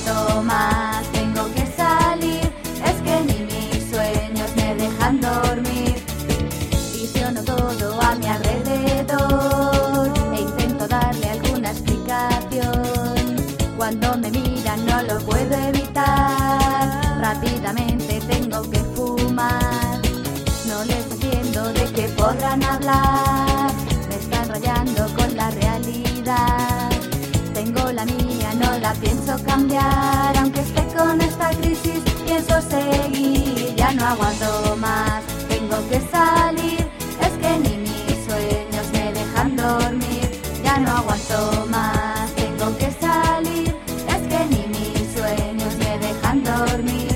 aguanto más, tengo que salir, es que ni mis sueños me dejan dormir. Visiono todo a mi alrededor e intento darle alguna explicación. Cuando me miran no lo puedo evitar, rápidamente tengo que fumar. No les entiendo de qué podrán hablar, me están rayando con la realidad. Tengo la mía, no la pienso cambiar, aunque esté con esta crisis pienso seguir. Ya no aguanto más, tengo que salir, es que ni mis sueños me dejan dormir. Ya no aguanto más, tengo que salir, es que ni mis sueños me dejan dormir.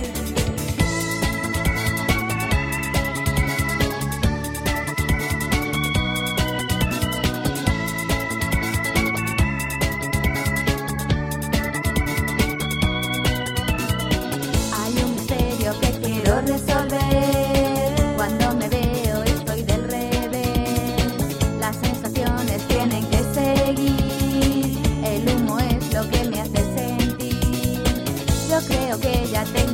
Que quiero resolver. Cuando me veo estoy del revés. Las sensaciones tienen que seguir. El humo es lo que me hace sentir. Yo creo que ya tengo